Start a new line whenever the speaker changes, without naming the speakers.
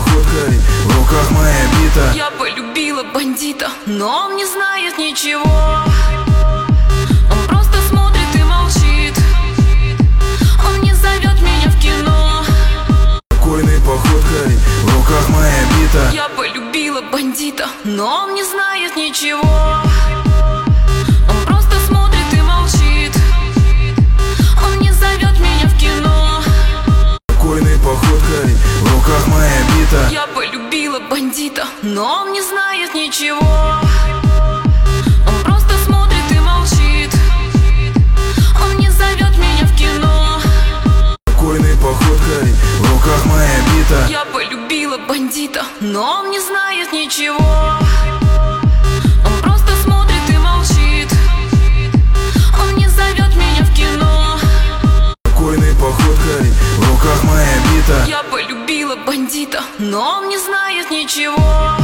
походкой, в руках моя бита.
Я полюбила бандита, но он не знает ничего. Он просто смотрит и молчит. Он не зовет меня в кино.
Спокойной походкой, в руках моя бита.
Я полюбила бандита, но он не знает ничего. Он просто смотрит и молчит. Он не зовет меня в кино.
Спокойной походкой, в руках моя бита.
Я полюбила бандита, но он не знает ничего. Он просто смотрит и молчит. Он не зовет меня в кино.
Спокойной походкой, в руках моя бита.
Я полюбила бандита, но он не знает ничего. Он просто смотрит и молчит. Он не зовет меня в кино.
Спокойной походкой, в руках моя бита.
Я полюбила бандита, но он не знает ничего.